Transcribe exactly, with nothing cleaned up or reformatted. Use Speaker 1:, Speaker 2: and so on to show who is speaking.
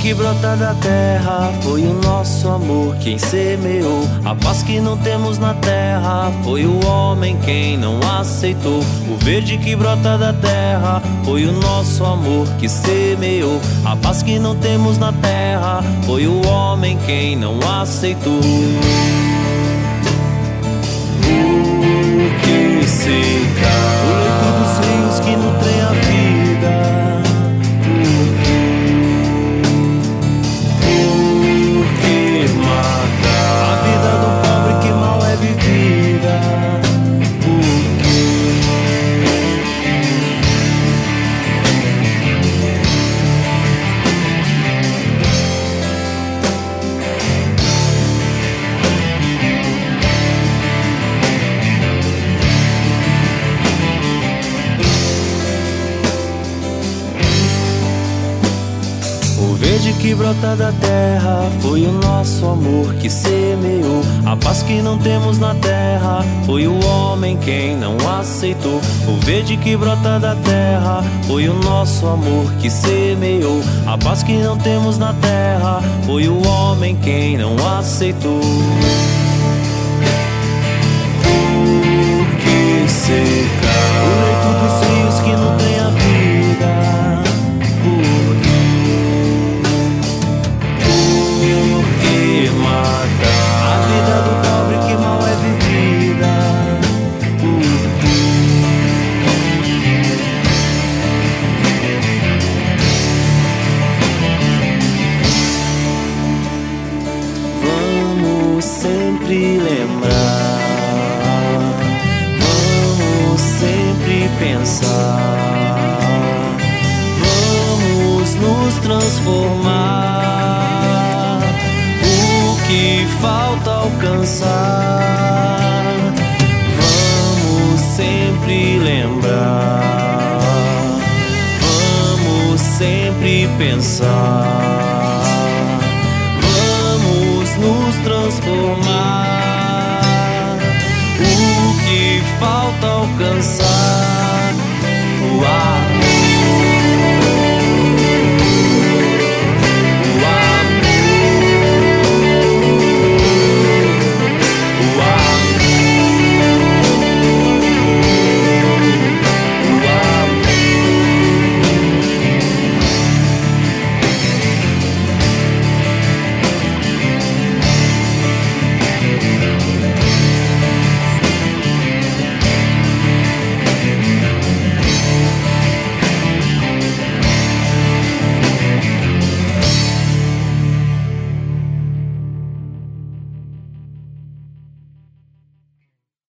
Speaker 1: que brota da terra foi o nosso amor quem semeou. A paz que não temos na terra foi o homem quem não aceitou. O verde que brota da terra foi o nosso amor que semeou. A paz que não temos na terra foi o homem quem não aceitou. O que seca o leito dos rios que nutrem a vida? Que brota da terra foi o nosso amor que semeou. A paz que não temos na terra foi o homem quem não aceitou. O verde que brota da terra foi o nosso amor que semeou. A paz que não temos na terra foi o homem quem não aceitou. O que seca o leito dos rios que nutrem a vida? A vida do pobre que mal é vivida. Vamos sempre lembrar, vamos sempre pensar, vamos nos transformar. Que falta alcançar, vamos sempre lembrar, vamos sempre pensar, vamos nos transformar. O que falta alcançar, o amor.